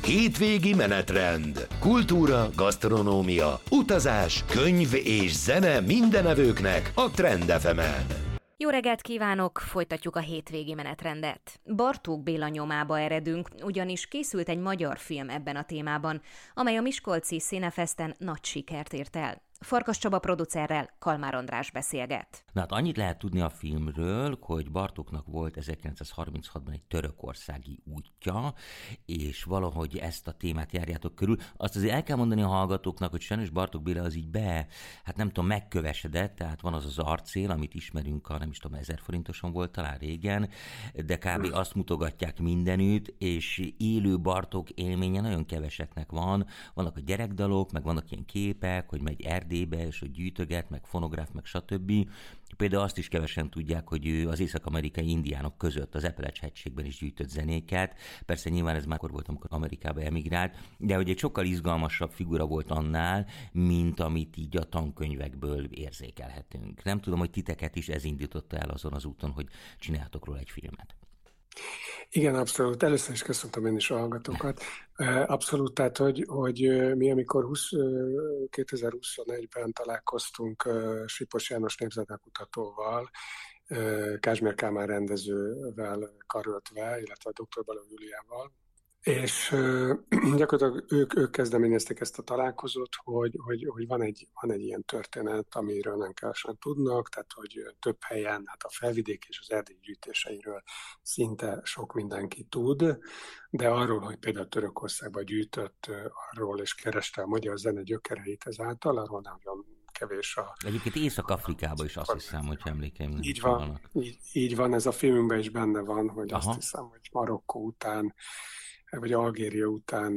Hétvégi menetrend. Kultúra, gasztronómia, utazás, könyv és zene mindenevőknek a Trend FM-en. Jó reggelt kívánok! Folytatjuk a hétvégi menetrendet. Bartók Béla nyomába eredünk, ugyanis készült egy magyar film ebben a témában, amely a miskolci Színefesten nagy sikert ért el. Farkas Csaba producerrel Kalmár András beszélget. Na hát annyit lehet tudni a filmről, hogy Bartóknak volt 1936-ban egy törökországi útja, és valahogy ezt a témát járjátok körül. Azt azért el kell mondani a hallgatóknak, hogy sajnos Bartók Béla az így megkövesedett, tehát van az az arcél, amit ismerünk, nem is tudom, 1000 forintoson volt talán régen, de kb. Azt mutogatják mindenütt, és élő Bartók élménye nagyon keveseknek van. Vannak a gyerekdalok, meg vannak ilyen képek, hogy megy Erdélybe, és hogy gyűjtöget, meg fonográf, meg stb. Például azt is kevesen tudják, hogy ő az észak-amerikai indiánok között az Appalache-hegységben is gyűjtött zenéket. Persze nyilván ez már akkor volt, amikor Amerikába emigrált, de hogy egy sokkal izgalmasabb figura volt annál, mint amit így a tankönyvekből érzékelhetünk. Nem tudom, hogy titeket is ez indította el azon az úton, hogy csináltok róla egy filmet. Igen, abszolút. Először is köszöntöm én is a hallgatókat. Abszolút, tehát, hogy mi amikor 2021-ben találkoztunk Sipos János népzenekutatóval, Kázsmér Kálmán rendezővel karöltve, illetve a dr. Balogh Júliával, és gyakorlatilag ők kezdeményezték ezt a találkozót, hogy van egy ilyen történet, amiről nem kevesen tudnak, tehát hogy több helyen, hát a felvidék és az erdély gyűjtéseiről szinte sok mindenki tud, de arról, hogy például Törökországban gyűjtött arról és kereste a magyar zene gyökereit ezáltal, arról nagyon kevés a... Egyébként Észak-Afrikában is azt hiszem, hogy emlékeim nem így van, így van, ez a filmünkben is benne van, hogy azt hiszem, hogy Marokkó után vagy Algéria után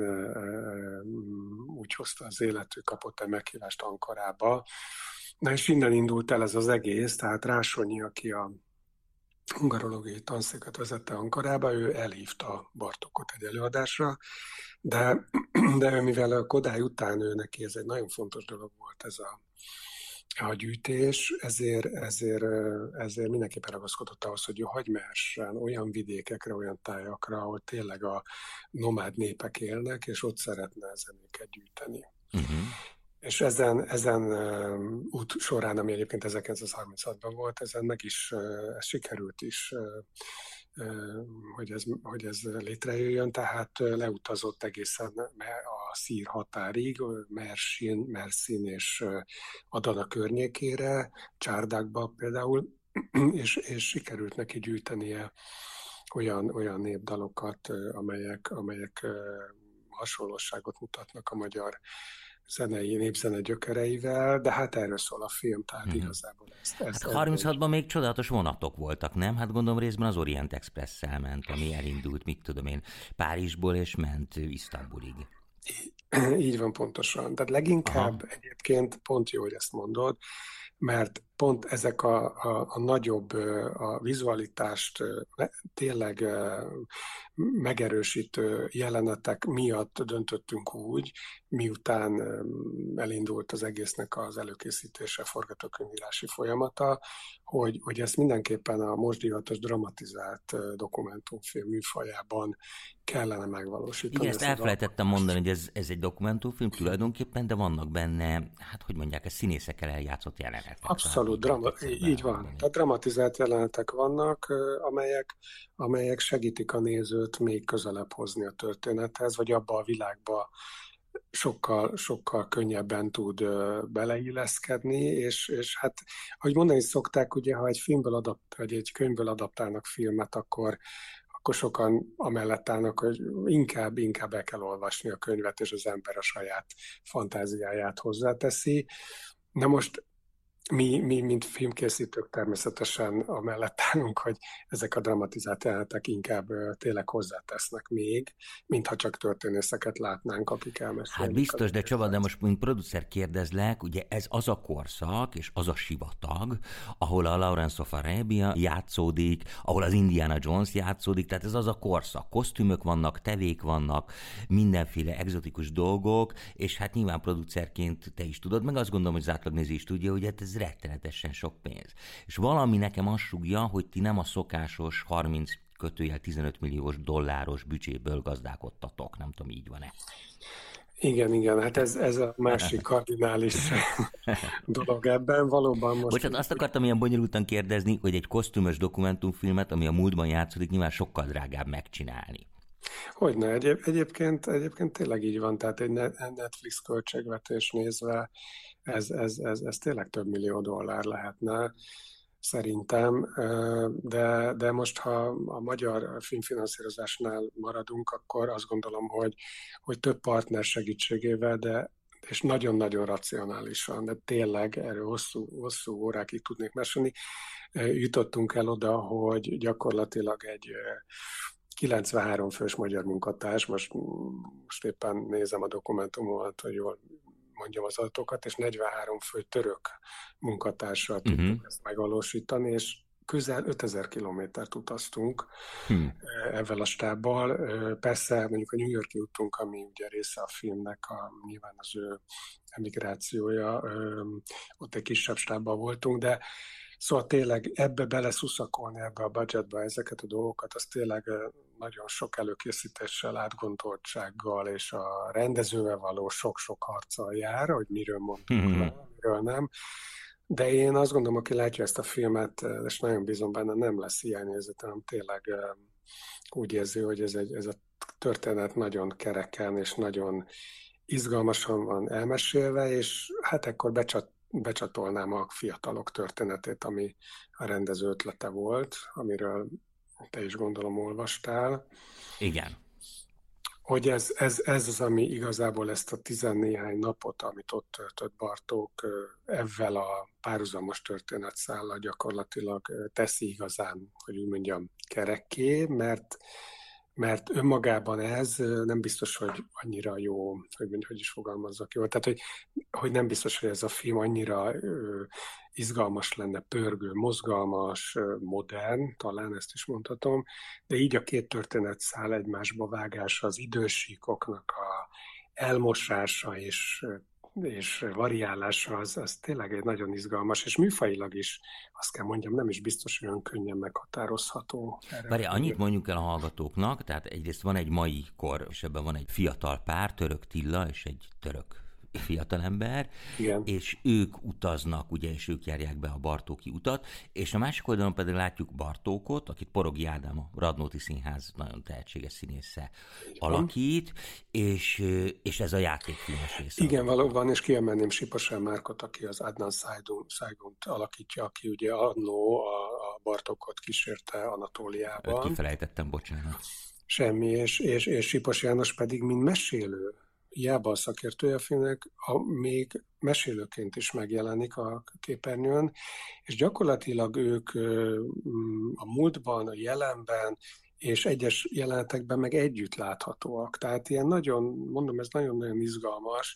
úgy hozta az élet, ő kapott egy meghívást Ankarába. Na és innen indult el ez az egész, tehát Rásonyi, aki a hungarológiai tanszéket vezette Ankarába, ő elhívta Bartókot egy előadásra, de mivel a Kodály után ő neki ez egy nagyon fontos dolog volt ez a gyűjtés, ezért mindenképpen ragaszkodott ahhoz, hogy hagy mehessen olyan vidékekre, olyan tájakra, ahol tényleg a nomád népek élnek, és ott szeretne zenéket gyűjteni. Uh-huh. És ezen út során, ami egyébként 1936-ban volt, ezen meg is ez sikerült is, hogy ez létrejöjjön, tehát leutazott egészen a szír határig, Mersin és Adana környékére, Csárdákba például, és sikerült neki gyűjtenie olyan népdalokat, amelyek hasonlóságot mutatnak a magyar népzene gyökereivel, de hát erről szól a film, tehát igazából ezt 36-ban még csodálatos vonatok voltak, nem? Hát gondolom részben az Orient Express-szel ment, ami elindult, mit tudom én, Párizsból és ment Isztambulig. Így van, pontosan. Tehát leginkább egyébként pont jó, hogy ezt mondod, mert pont ezek a nagyobb, a vizualitást tényleg megerősítő jelenetek miatt döntöttünk úgy, miután elindult az egésznek az előkészítése, forgatókönyvírási folyamata, hogy ezt mindenképpen a most divatos dramatizált dokumentumfilm műfajában kellene megvalósítani. Igen, ezt elfelejtettem mondani, hogy ez egy dokumentumfilm tulajdonképpen, de vannak benne, hát hogy mondják, ez színészekkel eljátszott jelenetek. Abszolút, így van. Tehát dramatizált jelenetek vannak, amelyek segítik a nézőt még közelebb hozni a történethez, vagy abba a világba sokkal könnyebben tud beleilleszkedni, és hát, ahogy mondani szokták, ugye, ha egy könyvből adaptálnak filmet, akkor sokan amellett állnak, hogy inkább el kell olvasni a könyvet, és az ember a saját fantáziáját hozzáteszi. Na most mi, mint filmkészítők természetesen amellett állunk, hogy ezek a dramatizált jelenetek inkább tényleg hozzátesznek még, mintha csak történészeket látnánk, akik elmesélnek. Hát biztos, de Csaba, de most mint producer kérdezlek, ugye ez az a korszak és az a sivatag, ahol a Lawrence of Arabia játszódik, ahol az Indiana Jones játszódik, tehát ez az a korszak. Kosztümök vannak, tevék vannak, mindenféle egzotikus dolgok, és hát nyilván producerként te is tudod, meg azt gondolom, hogy az átlagnéző is tudja, hogy hát ez rettenetesen sok pénz. És valami nekem azt sugja, hogy ti nem a szokásos 30 $15 milliós büdzséből gazdálkodtatok. Nem tudom, így van-e? Igen, hát ez a másik kardinális dolog ebben, valóban most... Bocsánat, azt akartam ilyen bonyolultan kérdezni, hogy egy kosztümös dokumentumfilmet, ami a múltban játszódik, nyilván sokkal drágább megcsinálni. Hogyne, egyébként tényleg így van, tehát egy Netflix költségvetés nézve ez tényleg több millió dollár lehetne, szerintem, de most, ha a magyar filmfinanszírozásnál maradunk, akkor azt gondolom, hogy több partner segítségével, és nagyon-nagyon racionálisan, de tényleg erről hosszú órákig tudnék mesélni, jutottunk el oda, hogy gyakorlatilag egy 93 fős magyar munkatárs, most éppen nézem a dokumentumomat, hogy jól mondjam az adatokat, és 43 fő török munkatársal tudtuk ezt megvalósítani, és közel 5000 kilométert utaztunk ezzel a stábbal. Persze mondjuk a New York-i útunk, ami ugye része a filmnek, nyilván az ő emigrációja, ott egy kisebb stábban voltunk, de szóval tényleg beleszuszakolni ebbe a budgetbe ezeket a dolgokat, az tényleg nagyon sok előkészítéssel, átgondoltsággal és a rendezővel való sok-sok harccal jár, hogy miről mondtunk le, miről nem. De én azt gondolom, aki látja ezt a filmet, és nagyon bízom benne, nem lesz hiányérzete, hanem tényleg úgy érzi, hogy ez a történet nagyon kereken és nagyon izgalmasan van elmesélve, és hát ekkor becsatolnám a fiatalok történetét, ami a rendező ötlete volt, amiről te is gondolom olvastál. Igen. Hogy ez az, ami igazából ezt a 14 napot, amit ott töltött Bartók, ezzel a párhuzamos történetszállal gyakorlatilag teszi igazán, hogy úgy mondjam, kerekké, mert önmagában ez nem biztos, hogy annyira jó, hogy is fogalmazzak jól. Tehát, hogy nem biztos, hogy ez a film annyira izgalmas lenne, pörgő, mozgalmas, modern, talán ezt is mondhatom, de így a két történetszál egymásba vágása, az idősíkoknak a elmosása és variálása, az tényleg egy nagyon izgalmas, és műfajilag is, azt kell mondjam, nem is biztos, hogy olyan könnyen meghatározható. Várjál, annyit mondjuk el a hallgatóknak, tehát egyrészt van egy mai kor, és ebben van egy fiatal pár, Török Tilla és egy török fiatalember, és ők utaznak, ugye, és ők járják be a Bartóki utat, és a másik oldalon pedig látjuk Bartókot, akit Porogi Ádám, a Radnóti Színház nagyon tehetséges színésze alakít, és ez a játékfilmes része. Igen, valóban, és kiemelném Siposán Márkot, aki az Adnan Saygunt alakítja, aki ugye annó a Bartókot kísérte Anatóliában. Őt kifelejtettem, bocsánat. Semmi, és Sipos János pedig mind mesélő. Hiába a szakértője a filmnek, még mesélőként is megjelenik a képernyőn, és gyakorlatilag ők a múltban, a jelenben, és egyes jelenetekben meg együtt láthatóak. Tehát ilyen nagyon, mondom, ez nagyon-nagyon izgalmas,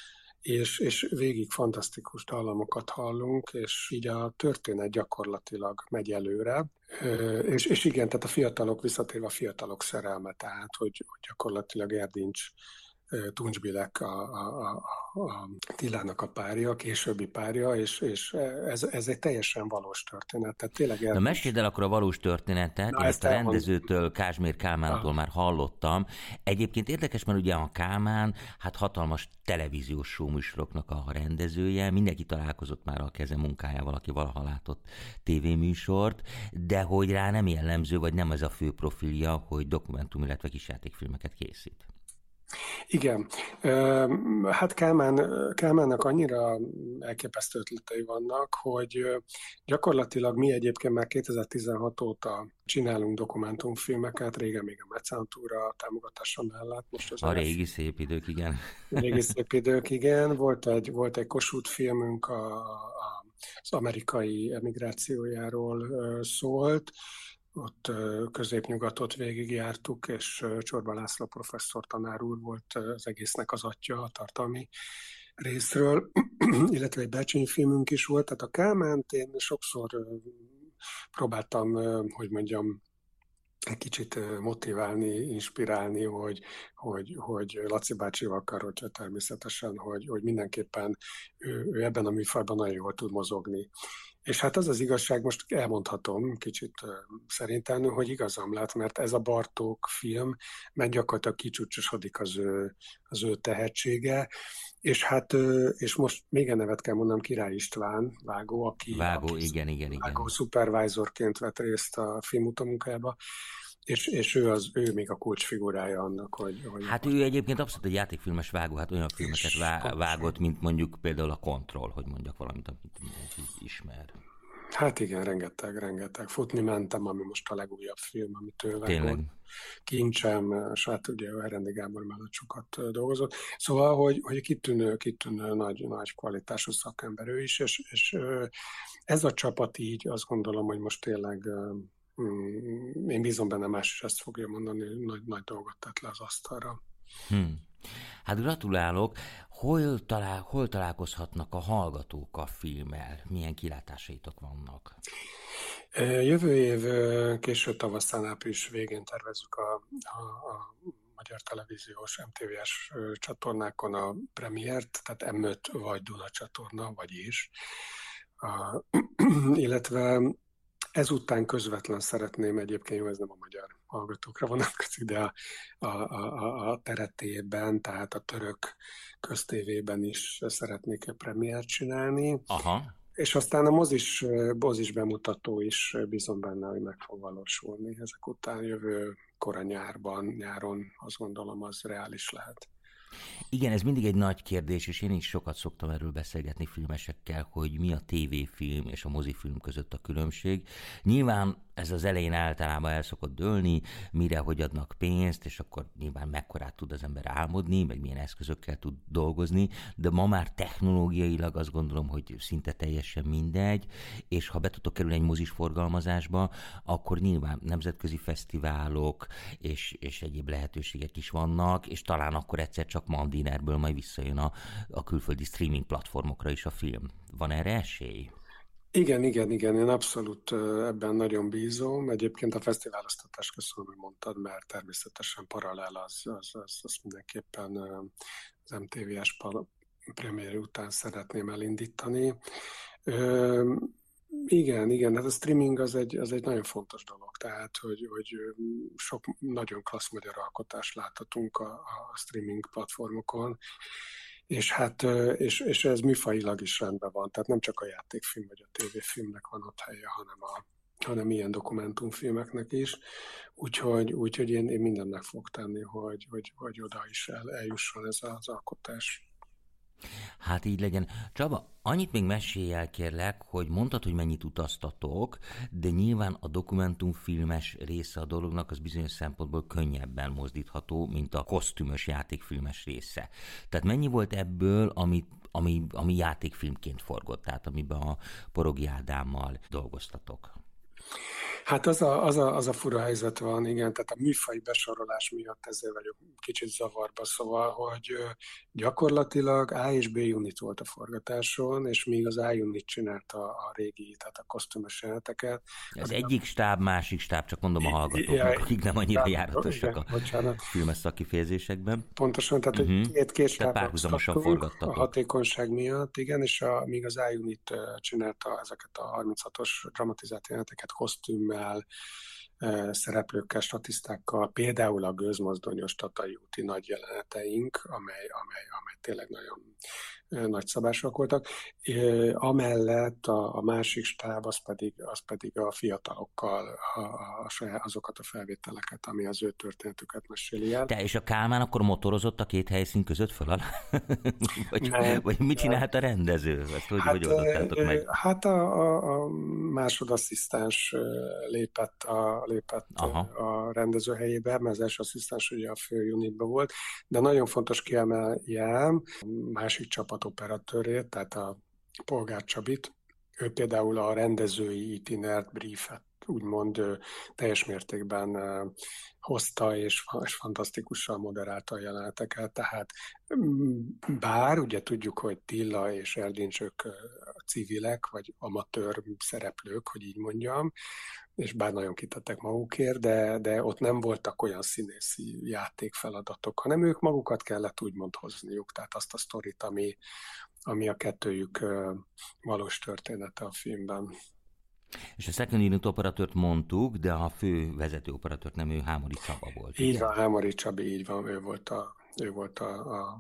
és végig fantasztikus dallamokat hallunk, és így a történet gyakorlatilag megy előre. És igen, tehát a fiatalok, visszatérve a fiatalok szerelme, tehát hogy gyakorlatilag Erdincs Tuncsbilek a Tillának a párja, a későbbi párja, és ez egy teljesen valós történet. Tehát tényleg Na meséld el akkor a valós történetet, én ezt a rendezőtől, Kázsmér Kálmántól már hallottam. Egyébként érdekes, mert ugye a Kálmán, hát hatalmas televíziós showműsoroknak a rendezője, mindenki találkozott már a keze munkájával, aki valaha látott tévéműsort, de hogy rá nem jellemző, vagy nem ez a fő profilja, hogy dokumentum, illetve kisjátékfilmeket készít. Igen. Hát Kálmánnak annyira elképesztő ötletei vannak, hogy gyakorlatilag mi egyébként már 2016 óta csinálunk dokumentumfilmeket, régen még a Mecántúra támogatása mellett. Most az régi szép idők, igen. Régi szép idők, igen. Volt egy Kossuth filmünk, az amerikai emigrációjáról szólt. Ott középnyugatot végigjártuk, és Csorba László professzor tanár úr volt az egésznek az atya a tartalmi részről, illetve egy Bercsényi filmünk is volt. Tehát a Kálmánt én sokszor próbáltam, hogy mondjam, egy kicsit motiválni, inspirálni, hogy Laci bácsival karolja természetesen, hogy mindenképpen ő ebben a műfajban nagyon jól tud mozogni. És hát az az igazság, most elmondhatom kicsit szerintelenül, hogy igazam lett, mert ez a Bartók film, mert gyakorlatilag kicsúcsosodik az ő tehetsége, és hát, és most még egy nevet kell mondanom, Király István vágó, aki igen. Vágó szupervájzorként vett részt a filmutamunkába, és ő még a kulcsfigurája annak, hogy... Hát ő egyébként abszolút egy játékfilmes vágó, hát olyan filmeket vágott, mint mondjuk például a Control, hogy mondjak valamit, amit mindenki ismer. Hát igen, rengeteg. Futni mentem, ami most a legújabb film, amit ő Tényleg. Kincsem, és hát ugye Herendi Gábor mellett sokat dolgozott. Szóval, hogy kitűnő nagy kvalitású szakember ő is, és ez a csapat így azt gondolom, hogy most tényleg én bízom benne, más is ezt fogja mondani, nagy dolgot tett le az asztalra. Hát gratulálok. Hol találkozhatnak a hallgatók a filmmel? Milyen kilátásaitok vannak? Jövő év késő tavaszán, április végén tervezzük a magyar televíziós MTV-s csatornákon a premiért, tehát M5 vagy Duna csatorna, vagyis. Illetve ezután közvetlen szeretném egyébként, jó, ez nem a magyar hallgatókra vonatkozik, de a TRT-ben, tehát a török köztévében is szeretnék premiért csinálni. Aha. És aztán a mozis bemutató is bízom benne, hogy meg fog valósulni. Ezek után jövő kora nyáron azt gondolom, az reális lehet. Igen, ez mindig egy nagy kérdés, és én is sokat szoktam erről beszélgetni filmesekkel, hogy mi a tévéfilm és a mozifilm között a különbség. Nyilván ez az elején általában el szokott dőlni, mire hogy adnak pénzt, és akkor nyilván mekkorát tud az ember álmodni, meg milyen eszközökkel tud dolgozni, de ma már technológiailag azt gondolom, hogy szinte teljesen mindegy, és ha be tudok kerülni egy mozis forgalmazásba, akkor nyilván nemzetközi fesztiválok és egyéb lehetőségek is vannak, és talán akkor egyszer csak Mandinerből majd visszajön a külföldi streaming platformokra is a film. Van erre esély? Igen, én abszolút ebben nagyon bízom. Egyébként a fesztiválosztatás, köszönöm, hogy mondtad, mert természetesen paralel az mindenképpen az MTV-s premier után szeretném elindítani. Igen, hát a streaming az egy nagyon fontos dolog, tehát hogy sok nagyon klassz magyar alkotást láthatunk a streaming platformokon, és hát és ez műfajilag is rendben van, tehát nem csak a játékfilm vagy a tévéfilmnek van ott helye, hanem ilyen dokumentumfilmeknek is, úgyhogy én mindennek fog tenni, hogy oda is eljusson ez az alkotás. Hát így legyen. Csaba, annyit még mesélj el, kérlek, hogy mondtad, hogy mennyit utaztatok, de nyilván a dokumentumfilmes része a dolognak az bizonyos szempontból könnyebben mozdítható, mint a kosztümös játékfilmes része. Tehát mennyi volt ebből, ami játékfilmként forgott, tehát amiben a Porogi Ádámmal dolgoztatok? Hát az a fura helyzet van, igen, tehát a műfai besorolás miatt ezért vagyok kicsit zavarba, szóval, hogy gyakorlatilag A és B unit volt a forgatáson, és még az A unit csinálta a régi, tehát a kosztümös jeleneteket. Ez egyik stáb, másik stáb, csak mondom a hallgatóknak, akik nem annyira járatosak a filmes szakkifejezésekben. Pontosan, tehát két stáb párhuzamosan forgattatok. A hatékonyság miatt, igen, és míg az A unit csinálta ezeket a 36-os dramatizált jeleneteket kosztümmel, szereplőkkel, statisztákkal, például a gőzmozdonyos Tatai úti nagy jeleneteink, amely tényleg nagyon nagyszabásúak voltak. Amellett a másik stáb az pedig a fiatalokkal azokat a felvételeket, ami az ő történetüket meséli el. Te és a Kálmán akkor motorozott a két helyszín között föl alá? vagy mit csinált a rendező? Ezt hogy oldottátok meg? Hát a másodasszisztáns lépett a rendező helyébe, mert az első asszisztáns ugye a fő unitban volt, de nagyon fontos kiemeljem másik csapat operatőrét, tehát a Polgár Csabit. Ő például a rendezői itinert, briefet úgymond teljes mértékben hozta, és fantasztikusan moderálta a jeleneteket. Tehát bár ugye tudjuk, hogy Tilla és Erdincs ők civilek, vagy amatőr szereplők, hogy így mondjam, és bár nagyon kitettek magukért, de ott nem voltak olyan színészi játékfeladatok, hanem ők magukat kellett úgymond hozniuk, tehát azt a sztorit, ami a kettőjük valós története a filmben. És a second unit operatőrt mondtuk, de a fő vezető operatőrt nem, ő Hámori Csaba volt. Így van, Hámori Csabi, így van, ő volt a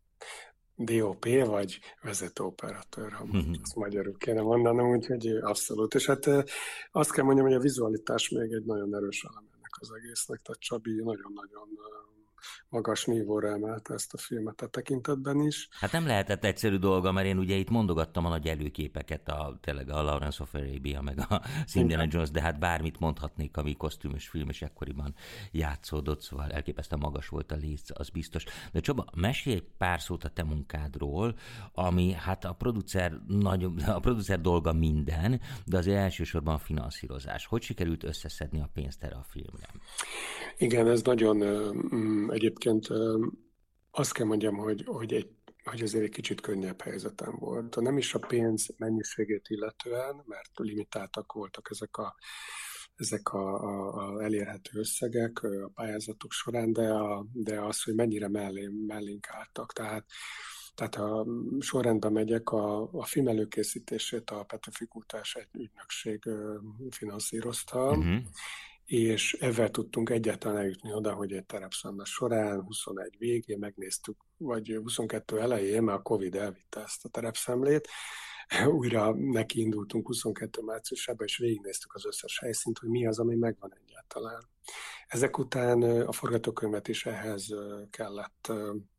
DOP, vagy vezető operatőr, ha ezt magyarul kéne mondanom, úgyhogy abszolút. És hát azt kell mondjam, hogy a vizualitás még egy nagyon erős elem ennek az egésznek, tehát Csabi nagyon-nagyon magas nívóra emelte ezt a filmet a tekintetben is. Hát nem lehetett egyszerű dolga, mert én ugye itt mondogattam a nagy előképeket, tényleg a Lawrence of Arabia, meg a Indiana Jones, de hát bármit mondhatnék, ami kosztümös film, és ekkoriban játszódott, szóval elképesztően magas volt a léc, az biztos. De Csaba, mesélj egy pár szót a te munkádról, ami hát a producer dolga minden, de azért elsősorban a finanszírozás. Hogy sikerült összeszedni a pénzt erre a filmre? Igen, ez nagyon egyébként azt kell mondjam, hogy azért egy kicsit könnyebb helyzetem volt. Nem is a pénz mennyiségét illetően, mert limitáltak voltak ezek a elérhető összegek a pályázatok során, de az, hogy mennyire mellénk álltak. Tehát ha sorrendben megyek, a film előkészítését a Petőfi Kútás egy ügynökség finanszírozta, és ezzel tudtunk egyáltalán eljutni oda, hogy egy terepszemle során 21 végén megnéztük, vagy 22 elején, mert a Covid elvitte ezt a terepszemlét, újra nekiindultunk 22 márciusában, és végignéztük az összes helyszínt, hogy mi az, ami megvan egyáltalán. Ezek után a forgatókönyvet is ehhez kellett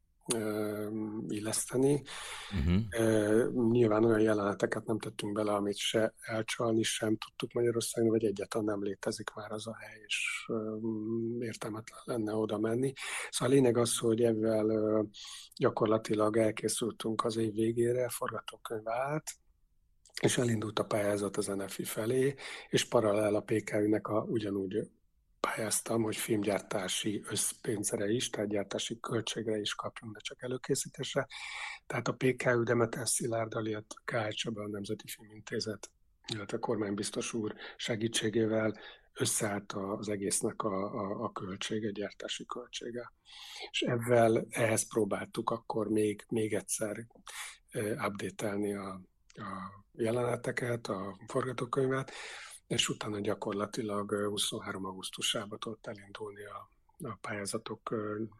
illeszteni. Nyilván olyan jeleneteket nem tettünk bele, amit se elcsalni sem tudtuk Magyarországon, vagy egyáltalán nem létezik már az a hely, és értelmetlen lenne oda menni. Szóval a lényeg az, hogy ezzel gyakorlatilag elkészültünk az év végére, forgatókönyv állt, és elindult a pályázat az NFI felé, és paralel a PKÜ-nek ugyanúgy pályáztam, hogy filmgyártási összpénzre is, tehát gyártási költségre is kapjunk, de csak előkészítésre. Tehát a PKÜ Demeter Szilárddal, illetve K.H. Csaba, a Nemzeti Filmintézet, illetve a kormánybiztos úr segítségével összeállt az egésznek a költsége, gyártási költsége. És ehhez próbáltuk akkor még egyszer update-elni a jeleneteket, a forgatókönyvet, és utána gyakorlatilag 23. augusztusában tudott elindulni a pályázatok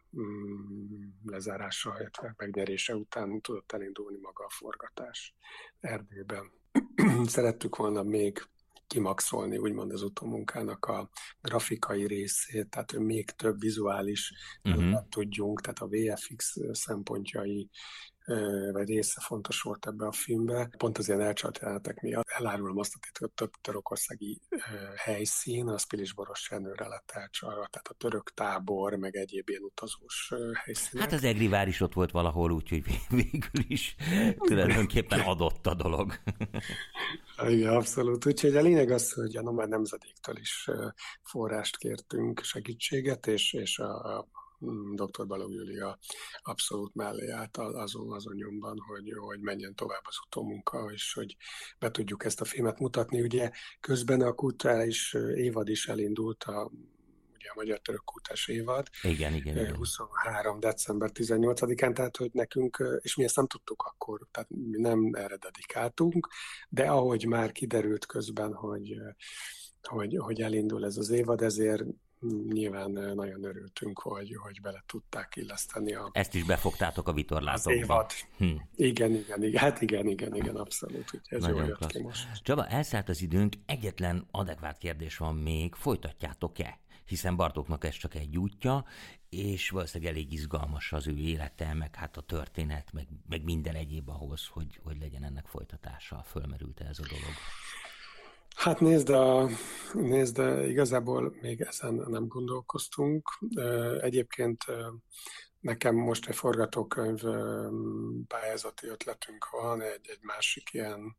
lezárása, illetve megnyerése után tudott elindulni maga a forgatás Erdélyben. Szerettük volna még kimaxolni úgymond az utómunkának a grafikai részét, tehát hogy még több vizuális tudjunk, tehát a VFX szempontjai vagy része fontos volt ebbe a filmbe. Pont az ilyen elcsalt jelenetek miatt elárulom azt a titkot, több törökországi helyszín, az Pilisboros Jenőre lett elcsalva, tehát a török tábor, meg egyéb ilyen utazós helyszínek. Hát az Egrivár is ott volt valahol, úgyhogy végül is tulajdonképpen adott a dolog. Igen, abszolút. Úgyhogy a lényeg az, hogy a Nomád Nemzedéktől is forrást kértünk, segítséget, és a Dr. Balogh Júlia abszolút mellé állt azon nyomban, hogy menjen tovább az utómunka, és hogy be tudjuk ezt a filmet mutatni. Ugye közben a kulturális évad is elindult, ugye a Magyar-Török Kútás évad. Igen. 23. december 18-án, tehát hogy nekünk, és mi ezt nem tudtuk akkor, tehát mi nem erre dedikáltunk, de ahogy már kiderült közben, hogy elindul ez az évad, ezért nyilván nagyon örültünk, hogy bele tudták illeszteni ezt is befogtátok a vitorlázókba. Igen, hát igen, abszolút. Úgyhogy ez jól jött ki most. Csaba, elszállt az időnk, egyetlen adekvát kérdés van még, folytatjátok-e? Hiszen Bartóknak ez csak egy útja, és valószínűleg elég izgalmas az ő élete, meg hát a történet, meg minden egyéb ahhoz, hogy legyen ennek folytatása. Fölmerült ez a dolog? Hát nézd, igazából még ezen nem gondolkoztunk. Egyébként nekem most egy forgatókönyv pályázati ötletünk van, egy másik ilyen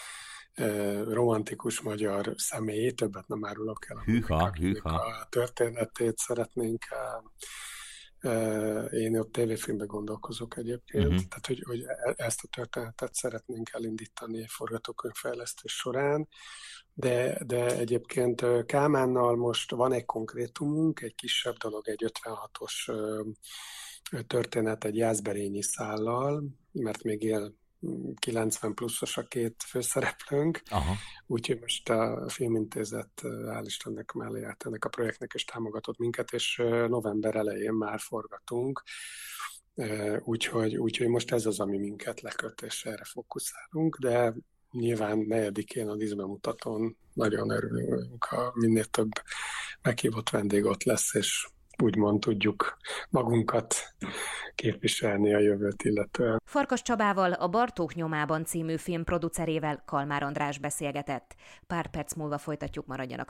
romantikus magyar személy, többet nem árulok el. Hűha. A történetét szeretnénk. Én ott tévéfilmben gondolkozok egyébként, tehát hogy ezt a történetet szeretnénk elindítani forgatókönyvfejlesztés során, de egyébként Kálmánnal most van egy konkrétumunk, egy kisebb dolog, egy 56-os történet egy Jászberényi szállal, mert még él 90 pluszos a két főszereplőnk, úgyhogy most a Filmintézet hál' Istennek mellé állt ennek a projektnek, és támogatott minket, és november elején már forgatunk, úgyhogy most ez az, ami minket leköt, és erre fókuszálunk, de nyilván 4-én a díszbemutatón nagyon örülünk, ha minél több meghívott vendég ott lesz, és úgymond tudjuk magunkat képviselni a jövőt illetően. Farkas Csabával, a Bartók nyomában című film producerével Kalmár András beszélgetett. Pár perc múlva folytatjuk, maradjanak